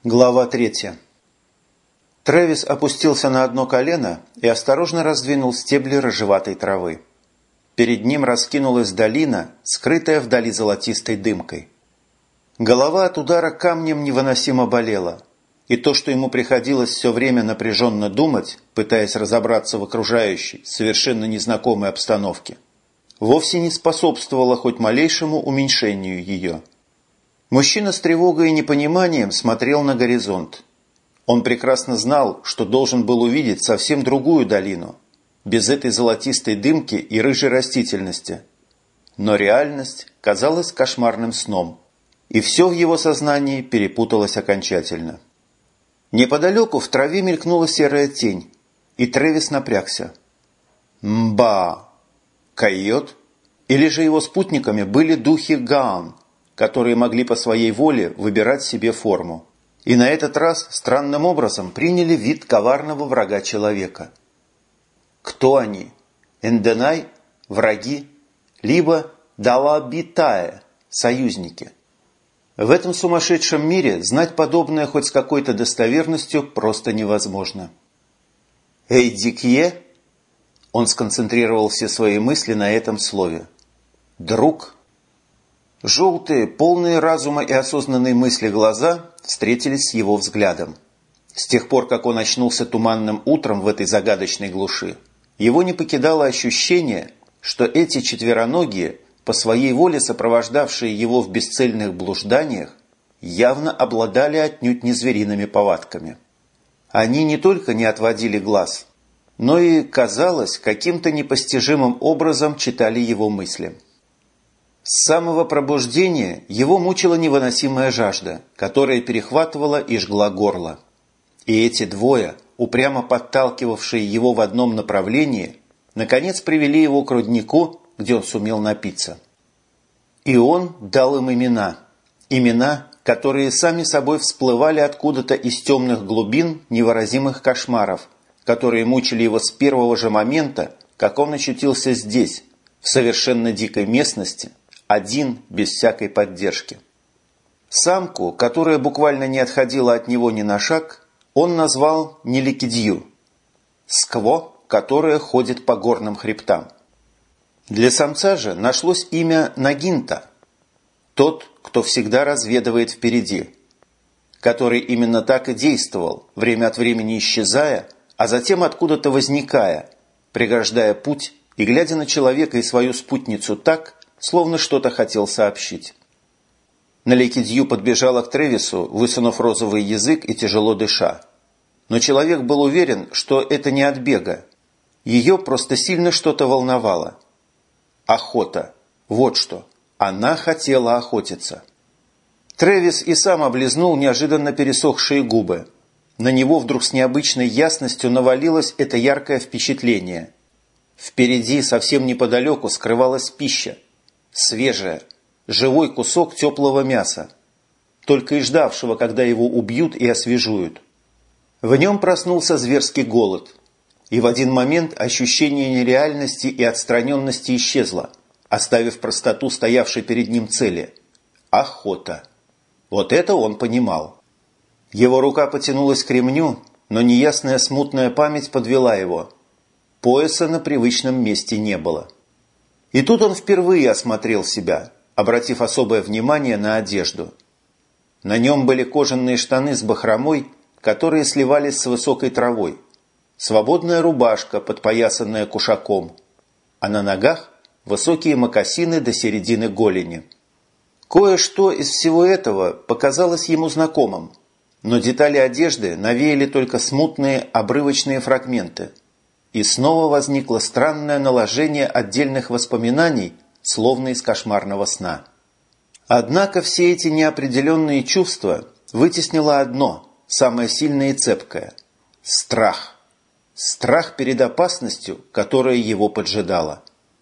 Глава 3. Трэвис опустился на одно колено и осторожно раздвинул стебли рыжеватой травы. Перед ним раскинулась долина, скрытая вдали золотистой дымкой. Голова от удара камнем невыносимо болела, и то, что ему приходилось все время напряженно думать, пытаясь разобраться в окружающей, совершенно незнакомой обстановке, вовсе не способствовало хоть малейшему уменьшению ее. Мужчина с тревогой и непониманием смотрел на горизонт. Он прекрасно знал, что должен был увидеть совсем другую долину, без этой золотистой дымки и рыжей растительности. Но реальность казалась кошмарным сном, и все в его сознании перепуталось окончательно. Неподалеку в траве мелькнула серая тень, и Трэвис напрягся. Мба! Койот? Или же его спутниками были духи Гаан, которые могли по своей воле выбирать себе форму, и на этот раз странным образом приняли вид коварного врага человека. Кто они? Энденай? Враги? Либо Далабитае? Союзники? В этом сумасшедшем мире знать подобное хоть с какой-то достоверностью просто невозможно. Эйдикье? Он сконцентрировал все свои мысли на этом слове. Друг? Желтые, полные разума и осознанной мысли глаза встретились с его взглядом. С тех пор, как он очнулся туманным утром в этой загадочной глуши, его не покидало ощущение, что эти четвероногие, по своей воле сопровождавшие его в бесцельных блужданиях, явно обладали отнюдь не звериными повадками. Они не только не отводили глаз, но и, казалось, каким-то непостижимым образом читали его мысли. С самого пробуждения его мучила невыносимая жажда, которая перехватывала и жгла горло. И эти двое, упрямо подталкивавшие его в одном направлении, наконец привели его к руднику, где он сумел напиться. И он дал им имена. Имена, которые сами собой всплывали откуда-то из темных глубин невыразимых кошмаров, которые мучили его с первого же момента, как он очутился здесь, в совершенно дикой местности, один, без всякой поддержки. Самку, которая буквально не отходила от него ни на шаг, он назвал Неликидью. Скво, которая ходит по горным хребтам. Для самца же нашлось имя Нагинта, тот, кто всегда разведывает впереди, который именно так и действовал, время от времени исчезая, а затем откуда-то возникая, преграждая путь и глядя на человека и свою спутницу так, словно что-то хотел сообщить. Неликидью подбежала к Трэвису, высунув розовый язык и тяжело дыша. Но человек был уверен, что это не от бега. Ее просто сильно что-то волновало. Охота. Вот что. Она хотела охотиться. Трэвис и сам облизнул неожиданно пересохшие губы. На него вдруг с необычной ясностью навалилось это яркое впечатление. Впереди, совсем неподалеку, скрывалась пища. Свежая, живой кусок теплого мяса, только и ждавшего, когда его убьют и освежуют. В нем проснулся зверский голод, и в один момент ощущение нереальности и отстраненности исчезло, оставив простоту стоявшей перед ним цели – охота. Вот это он понимал. Его рука потянулась к ремню, но неясная смутная память подвела его. Пояса на привычном месте не было. И тут он впервые осмотрел себя, обратив особое внимание на одежду. На нем были кожаные штаны с бахромой, которые сливались с высокой травой, свободная рубашка, подпоясанная кушаком, а на ногах высокие мокасины до середины голени. Кое-что из всего этого показалось ему знакомым, но детали одежды навеяли только смутные обрывочные фрагменты. И снова возникло странное наложение отдельных воспоминаний, словно из кошмарного сна. Однако все эти неопределенные чувства вытеснило одно, самое сильное и цепкое – страх. Страх перед опасностью, которая его поджидала.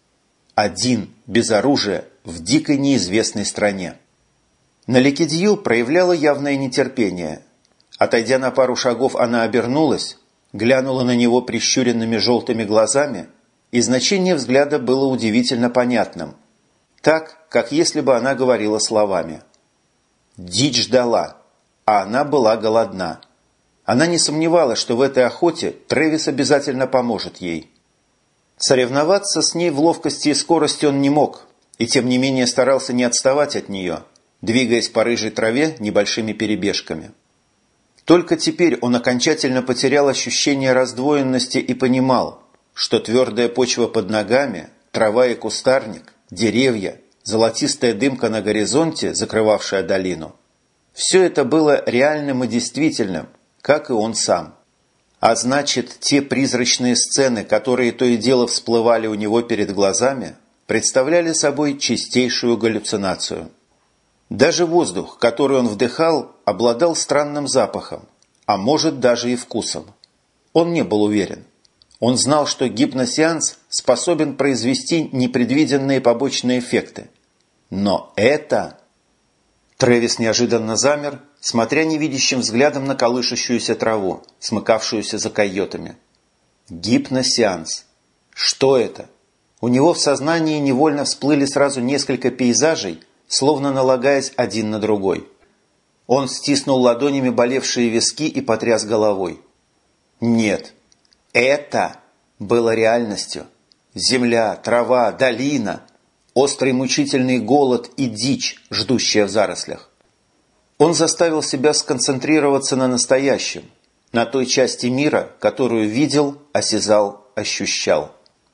Один, без оружия, в дикой неизвестной стране. Неликидью проявляла явное нетерпение. Отойдя на пару шагов, она обернулась, глянула на него прищуренными желтыми глазами, и значение взгляда было удивительно понятным, так, как если бы она говорила словами. Дичь ждала. а она была голодна. Она не сомневалась, что в этой охоте Трэвис обязательно поможет ей. Соревноваться с ней в ловкости и скорости он не мог, и тем не менее старался не отставать от нее, двигаясь по рыжей траве небольшими перебежками. Только теперь он окончательно потерял ощущение раздвоенности и понимал, что твердая почва под ногами, трава и кустарник, деревья, золотистая дымка на горизонте, закрывавшая долину – все это было реальным и действительным, как и он сам. А значит, те призрачные сцены, которые то и дело всплывали у него перед глазами, представляли собой чистейшую галлюцинацию. Даже воздух, который он вдыхал, обладал странным запахом, а может даже и вкусом. Он не был уверен. Он знал, что гипносеанс способен произвести непредвиденные побочные эффекты. Но это... Трэвис неожиданно замер, смотря невидящим взглядом на колышущуюся траву, смыкавшуюся за койотами. Гипносеанс. Что это? У него в сознании невольно всплыли сразу несколько пейзажей, словно налагаясь один на другой. Он стиснул ладонями болевшие виски и потряс головой. Нет, это было реальностью. Земля, трава, долина, острый мучительный голод и дичь, ждущая в зарослях. Он заставил себя сконцентрироваться на настоящем, на той части мира, которую видел, осязал, ощущал.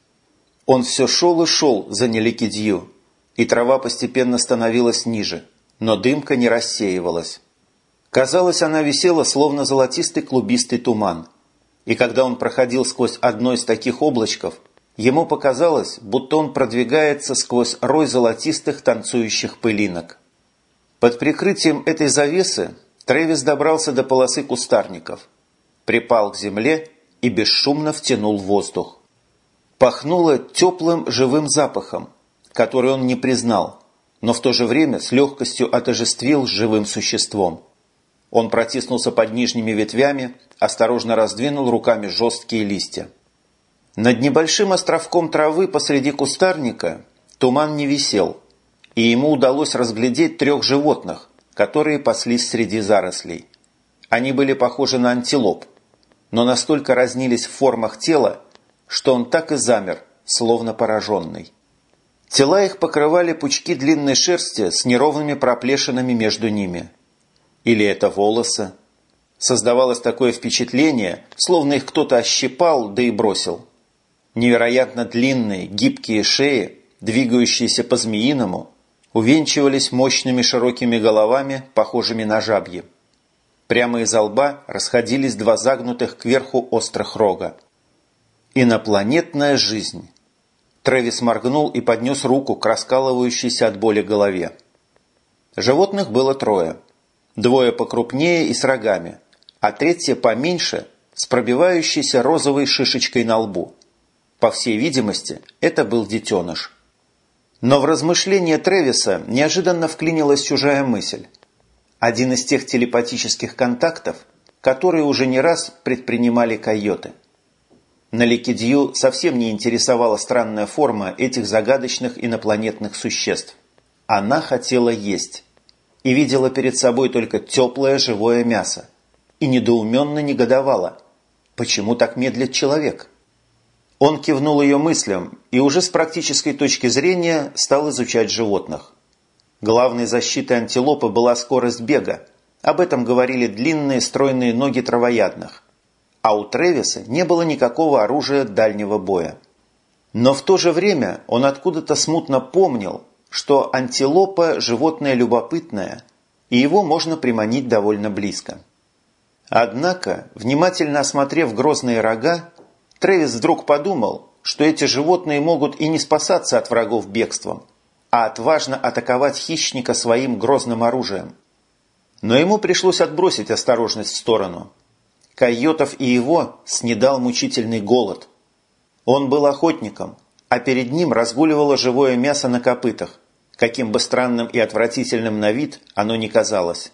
Он все шел и шел за Неликидью, и трава постепенно становилась ниже, но дымка не рассеивалась. Казалось, она висела, словно золотистый клубистый туман. И когда он проходил сквозь одно из таких облачков, ему показалось, будто он продвигается сквозь рой золотистых танцующих пылинок. Под прикрытием этой завесы Трэвис добрался до полосы кустарников, припал к земле и бесшумно втянул воздух. Пахнуло теплым живым запахом, который он не признал, но в то же время с легкостью отождествил с живым существом. Он протиснулся под нижними ветвями, осторожно раздвинул руками жесткие листья. Над небольшим островком травы посреди кустарника туман не висел, и ему удалось разглядеть 3 животных, которые паслись среди зарослей. Они были похожи на антилоп, но настолько разнились в формах тела, что он так и замер, словно пораженный. Тела их покрывали пучки длинной шерсти с неровными проплешинами между ними. Или это волосы? Создавалось такое впечатление, словно их кто-то ощипал, да и бросил. Невероятно длинные, гибкие шеи, двигающиеся по-змеиному, увенчивались мощными широкими головами, похожими на жабьи. Прямо из лба расходились 2 загнутых кверху острых рога. Инопланетная жизнь. Трэвис моргнул и поднес руку к раскалывающейся от боли голове. Животных было 3. 2 покрупнее и с рогами, а 3 поменьше, с пробивающейся розовой шишечкой на лбу. По всей видимости, это был детеныш. Но в размышления Трэвиса неожиданно вклинилась чужая мысль. Один из тех телепатических контактов, которые уже не раз предпринимали койоты. Неликидью совсем не интересовала странная форма этих загадочных инопланетных существ. Она хотела есть и видела перед собой только теплое живое мясо и недоуменно негодовала, почему так медлит человек. Он кивнул ее мыслям и уже с практической точки зрения стал изучать животных. Главной защитой антилопы была скорость бега, об этом говорили длинные стройные ноги травоядных. А у Трэвиса не было никакого оружия дальнего боя. Но в то же время он откуда-то смутно помнил, что антилопа – животное любопытное, и его можно приманить довольно близко. Однако, внимательно осмотрев грозные рога, Трэвис вдруг подумал, что эти животные могут и не спасаться от врагов бегством, а отважно атаковать хищника своим грозным оружием. Но ему пришлось отбросить осторожность в сторону. Койотов и его снедал мучительный голод. Он был охотником, а перед ним разгуливало живое мясо на копытах, каким бы странным и отвратительным на вид оно ни казалось.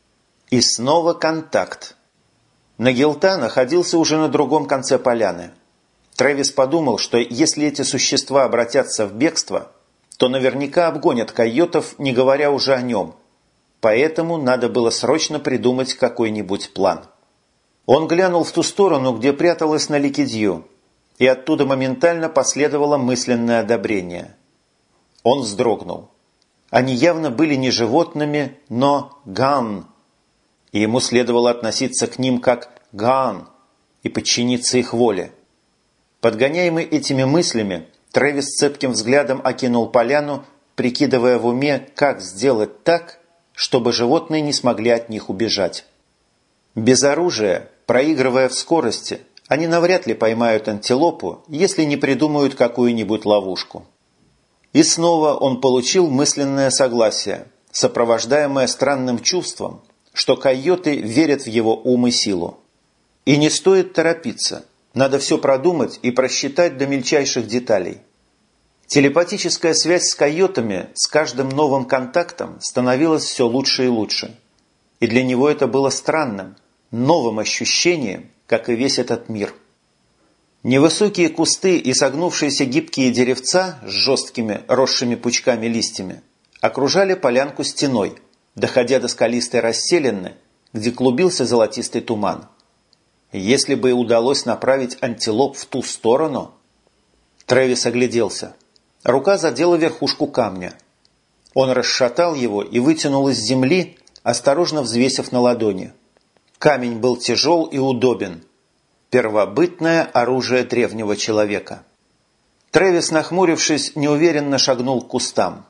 И снова контакт. Нагилта находился уже на другом конце поляны. Трэвис подумал, что если эти существа обратятся в бегство, то наверняка обгонят койотов, не говоря уже о нем. поэтому надо было срочно придумать какой-нибудь план. Он глянул в ту сторону, где пряталась Наликидью, и оттуда моментально последовало мысленное одобрение. Он вздрогнул. Они явно были не животными, но ган, и ему следовало относиться к ним как ган и подчиниться их воле. Подгоняемый этими мыслями, Трэвис цепким взглядом окинул поляну, прикидывая в уме, как сделать так, чтобы животные не смогли от них убежать. Без оружия, проигрывая в скорости, они навряд ли поймают антилопу, если не придумают какую-нибудь ловушку. И снова он получил мысленное согласие, сопровождаемое странным чувством, что койоты верят в его ум и силу. И не стоит торопиться, надо все продумать и просчитать до мельчайших деталей. Телепатическая связь с койотами с каждым новым контактом становилась все лучше и лучше. И для него это было странным, новым ощущением, как и весь этот мир. Невысокие кусты и согнувшиеся гибкие деревца с жесткими, росшими пучками листьями окружали полянку стеной, доходя до скалистой расселины, где клубился золотистый туман. Если бы и удалось направить антилоп в ту сторону... Трэвис огляделся. Рука задела верхушку камня. Он расшатал его и вытянул из земли, осторожно взвесив на ладони. Камень был тяжел и удобен. Первобытное оружие древнего человека. Трэвис, нахмурившись, неуверенно шагнул к кустам.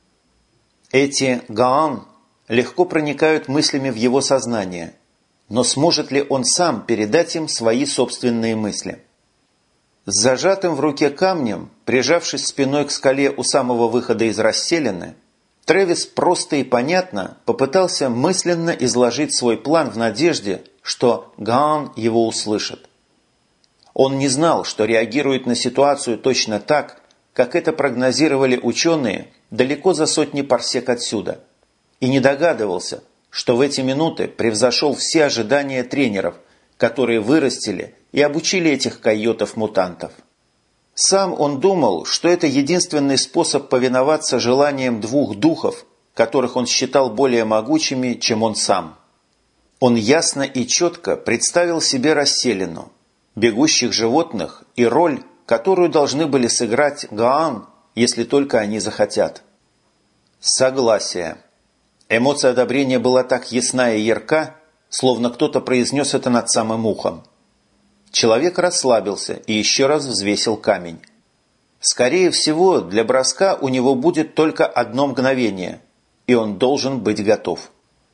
Эти гаан легко проникают мыслями в его сознание, но сможет ли он сам передать им свои собственные мысли? С зажатым в руке камнем, прижавшись спиной к скале у самого выхода из расселины, Трэвис просто и понятно попытался мысленно изложить свой план в надежде, что гаан его услышит. Он не знал, что реагирует на ситуацию точно так, как это прогнозировали ученые далеко за сотни парсек отсюда, и не догадывался, что в эти минуты превзошел все ожидания тренеров, которые вырастили и обучили этих койотов-мутантов. Сам он думал, что это единственный способ повиноваться желаниям двух духов, которых он считал более могучими, чем он сам. Он ясно и четко представил себе расселину, бегущих животных и роль, которую должны были сыграть гаан, если только они захотят. Согласие. Эмоция одобрения была так ясна и ярка, словно кто-то произнес это над самым ухом. Человек расслабился и еще раз взвесил камень. Скорее всего, для броска у него будет только одно мгновение, и он должен быть готов.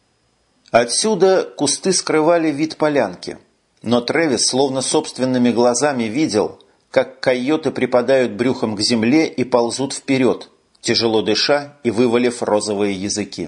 Отсюда кусты скрывали вид полянки, но Трэвис словно собственными глазами видел, как койоты припадают брюхом к земле и ползут вперед, тяжело дыша и вывалив розовые языки.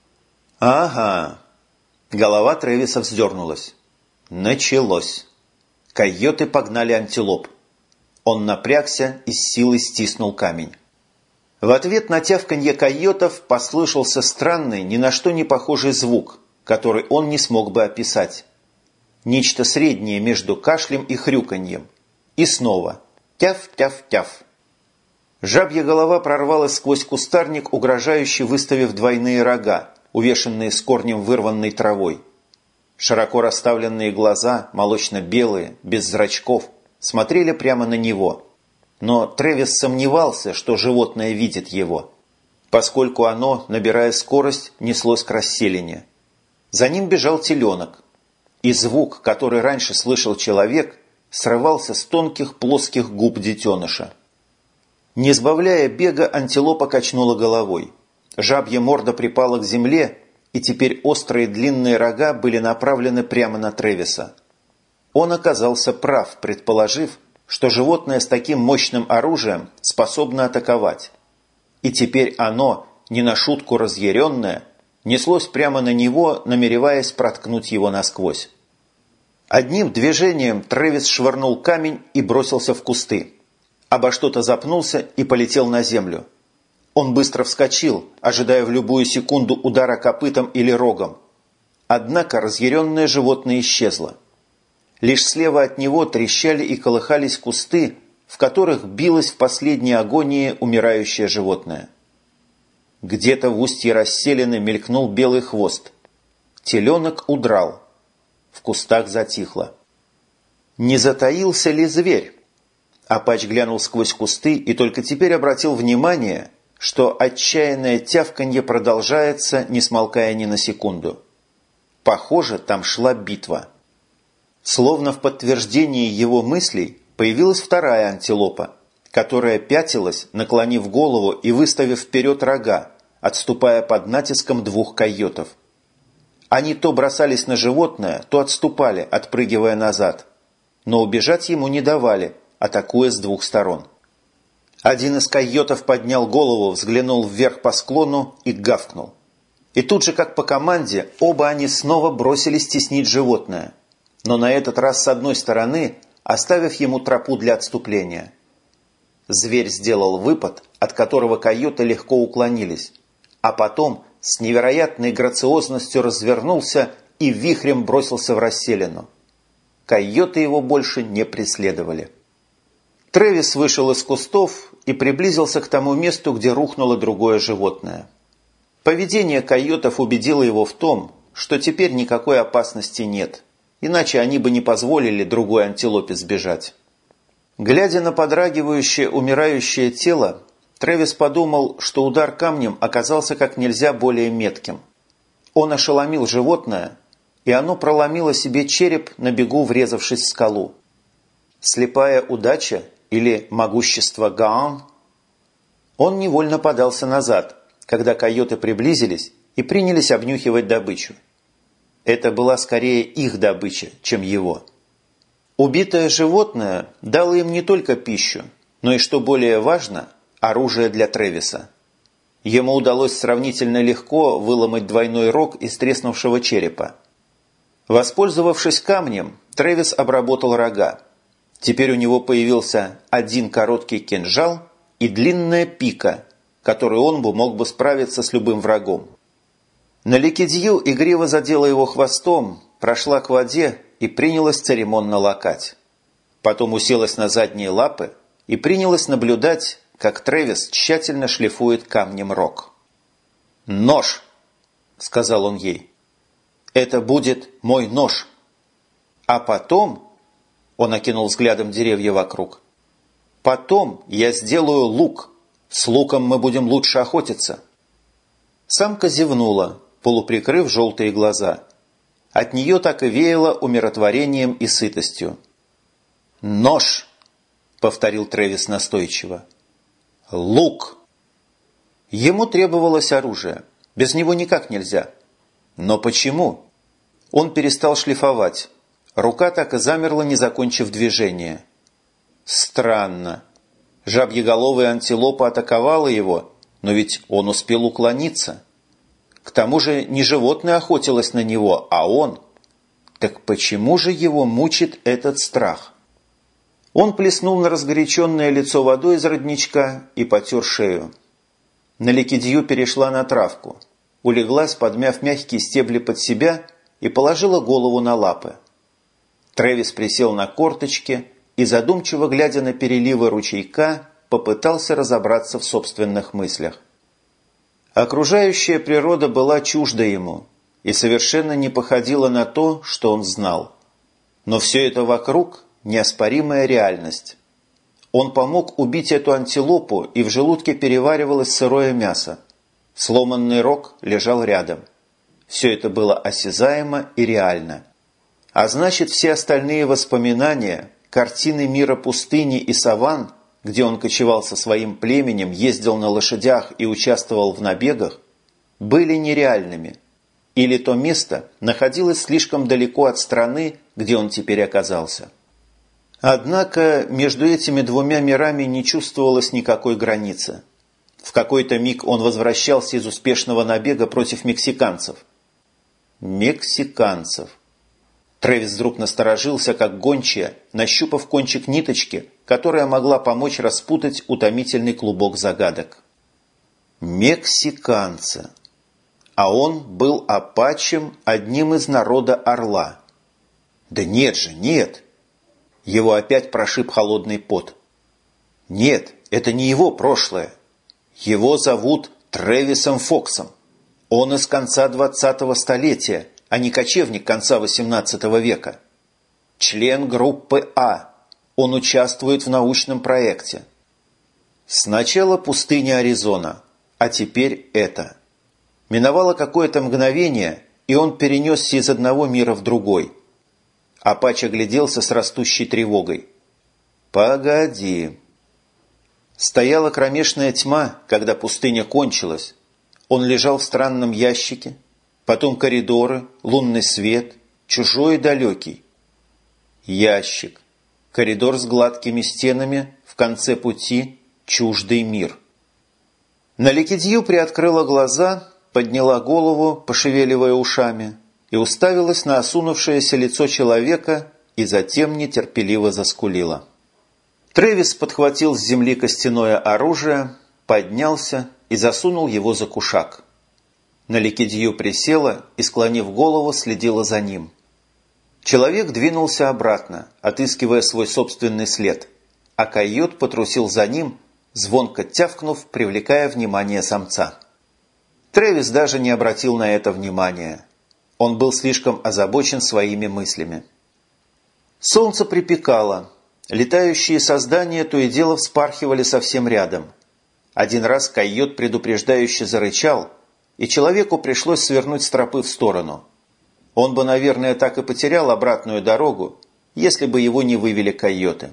«Ага!» Голова Трэвиса вздернулась. Началось. Койоты погнали антилоп. Он напрягся и с силой стиснул камень. В ответ на тявканье койотов послышался странный, ни на что не похожий звук, который он не смог бы описать. Нечто среднее между кашлем и хрюканьем. И снова тяв-тяв-тяв. Жабья голова прорвалась сквозь кустарник, угрожающе выставив двойные рога, увешанные с корнем вырванной травой. Широко расставленные глаза, молочно-белые, без зрачков, смотрели прямо на него. Но Трэвис сомневался, что животное видит его, поскольку оно, набирая скорость, неслось к расселине. За ним бежал теленок, и звук, который раньше слышал человек, срывался с тонких плоских губ детеныша. Не сбавляя бега, антилопа качнула головой. Жабья морда припала к земле, и теперь острые длинные рога были направлены прямо на Трэвиса. Он оказался прав, предположив, что животное с таким мощным оружием способно атаковать. И теперь оно, не на шутку разъяренное, неслось прямо на него, намереваясь проткнуть его насквозь. Одним движением Трэвис швырнул камень и бросился в кусты. Обо что-то запнулся и полетел на землю. Он быстро вскочил, ожидая в любую секунду удара копытом или рогом. Однако разъяренное животное исчезло. Лишь слева от него трещали и колыхались кусты, в которых билось в последней агонии умирающее животное. Где-то в устье расселены мелькнул белый хвост. Теленок удрал. В кустах затихло. Не затаился ли зверь? Апач глянул сквозь кусты и только теперь обратил внимание, что отчаянное тявканье продолжается, не смолкая ни на секунду. Похоже, там шла битва. Словно в подтверждении его мыслей появилась вторая антилопа, которая пятилась, наклонив голову и выставив вперед рога, отступая под натиском двух койотов. Они то бросались на животное, то отступали, отпрыгивая назад, но убежать ему не давали, атакуя с двух сторон. Один из койотов поднял голову, взглянул вверх по склону и гавкнул. И тут же, как по команде, оба они снова бросились теснить животное, но на этот раз с одной стороны, оставив ему тропу для отступления. Зверь сделал выпад, от которого койоты легко уклонились, а потом с невероятной грациозностью развернулся и вихрем бросился в расселину. Койоты его больше не преследовали. Трэвис вышел из кустов и приблизился к тому месту, где рухнуло другое животное. Поведение койотов убедило его в том, что теперь никакой опасности нет, иначе они бы не позволили другой антилопе сбежать. Глядя на подрагивающее, умирающее тело, Трэвис подумал, что удар камнем оказался как нельзя более метким. Он ошеломил животное, и оно проломило себе череп, на бегу врезавшись в скалу. Слепая удача или могущество Гаан? Он невольно подался назад, когда койоты приблизились и принялись обнюхивать добычу. Это была скорее их добыча, чем его. Убитое животное дало им не только пищу, но и, что более важно, оружие для Трэвиса. Ему удалось сравнительно легко выломать двойной рог из треснувшего черепа. Воспользовавшись камнем, Трэвис обработал рога. Теперь у него появился один короткий кинжал и длинная пика, которой он мог бы справиться с любым врагом. Наликидью игриво задела его хвостом, прошла к воде и принялась церемонно лакать. Потом уселась на задние лапы и принялась наблюдать, как Трэвис тщательно шлифует камнем рог. «Нож!» – сказал он ей. «Это будет мой нож. А потом...» – он окинул взглядом деревья вокруг. «Потом я сделаю лук. С луком мы будем лучше охотиться». Самка зевнула, полуприкрыв желтые глаза. От нее так и веяло умиротворением и сытостью. «Нож!» – повторил Трэвис настойчиво. «Лук!» Ему требовалось оружие. Без него никак нельзя. Но почему? Он перестал шлифовать. Рука так и замерла, не закончив движение. Странно. Жабьеголовая антилопа атаковала его, но ведь он успел уклониться. К тому же не животное охотилось на него, а он. Так почему же его мучит этот страх? Он плеснул на разгоряченное лицо водой из родничка и потер шею. Наликидью перешла на травку, улеглась, подмяв мягкие стебли под себя, и положила голову на лапы. Трэвис присел на корточки и, задумчиво глядя на переливы ручейка, попытался разобраться в собственных мыслях. Окружающая природа была чужда ему и совершенно не походила на то, что он знал. Но все это вокруг – неоспоримая реальность. Он помог убить эту антилопу, и в желудке переваривалось сырое мясо. Сломанный рог лежал рядом. Все это было осязаемо и реально. А значит, все остальные воспоминания, картины мира пустыни и саванн, где он кочевал со своим племенем, ездил на лошадях и участвовал в набегах, были нереальными. Или то место находилось слишком далеко от страны, где он теперь оказался. Однако между этими двумя мирами не чувствовалось никакой границы. В какой-то миг он возвращался из успешного набега против мексиканцев. Мексиканцев. Трэвис вдруг насторожился, как гончая, нащупав кончик ниточки, которая могла помочь распутать утомительный клубок загадок. Мексиканцы. А он был апачем, одним из народа Орла. Да нет же, нет. Его опять прошиб холодный пот. Нет, это не его прошлое. Его зовут Трэвисом Фоксом. Он из конца 20-го столетия, а не кочевник конца 18 века. Член группы А. Он участвует в научном проекте. Сначала пустыня Аризона, а теперь это. Миновало какое-то мгновение, и он перенесся из одного мира в другой. Апач огляделся с растущей тревогой. «Погоди». Стояла кромешная тьма, когда пустыня кончилась. Он лежал в странном ящике, потом коридоры, лунный свет, чужой и далекий. Ящик, коридор с гладкими стенами, в конце пути чуждый мир. Наликидью приоткрыла глаза, подняла голову, пошевеливая ушами, и уставилась на осунувшееся лицо человека и затем нетерпеливо заскулила. Трэвис подхватил с земли костяное оружие, поднялся и засунул его за кушак. Наликидью присела и, склонив голову, следила за ним. Человек двинулся обратно, отыскивая свой собственный след, а койот потрусил за ним, звонко тявкнув, привлекая внимание самца. Трэвис даже не обратил на это внимания. Он был слишком озабочен своими мыслями. Солнце припекало. Летающие создания то и дело вспархивали совсем рядом. Один раз койот предупреждающе зарычал, и человеку пришлось свернуть с тропы в сторону. Он бы, наверное, так и потерял обратную дорогу, если бы его не вывели койоты.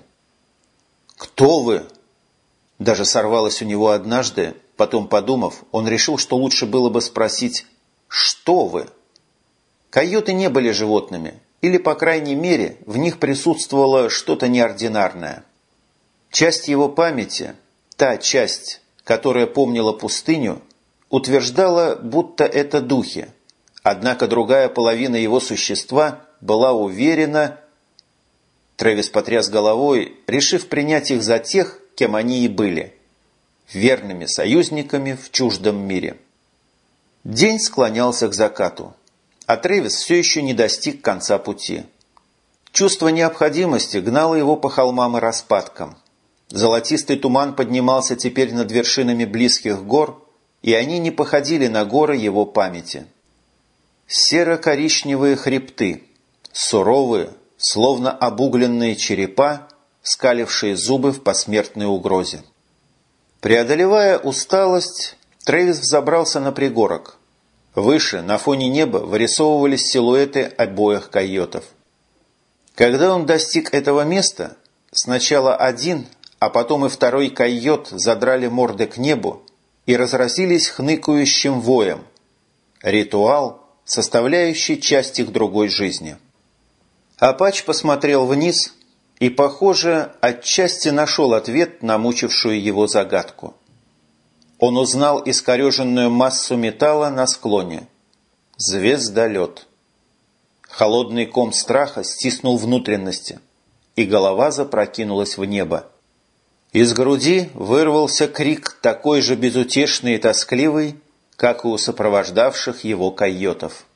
«Кто вы?» Даже сорвалось у него однажды, потом, подумав, он решил, что лучше было бы спросить «Что вы?». Койоты не были животными, или, по крайней мере, в них присутствовало что-то неординарное. Часть его памяти, та часть, которая помнила пустыню, утверждала, будто это духи, однако другая половина его существа была уверена. Трэвис потряс головой, решив принять их за тех, кем они и были – верными союзниками в чуждом мире. День склонялся к закату, а Трэвис все еще не достиг конца пути. Чувство необходимости гнало его по холмам и распадкам. Золотистый туман поднимался теперь над вершинами близких гор, и они не походили на горы его памяти. Серо-коричневые хребты, суровые, словно обугленные черепа, скалившие зубы в посмертной угрозе. Преодолевая усталость, Трэвис взобрался на пригорок. Выше, на фоне неба, вырисовывались силуэты обоих койотов. Когда он достиг этого места, сначала один, а потом и второй койот задрали морды к небу и разразились хныкающим воем. Ритуал, составляющий часть их другой жизни. Апач посмотрел вниз и, похоже, отчасти нашел ответ на мучившую его загадку. Он узнал искореженную массу металла на склоне. Звездолет. Холодный ком страха стиснул внутренности, и голова запрокинулась в небо. Из груди вырвался крик, такой же безутешный и тоскливый, как и у сопровождавших его койотов.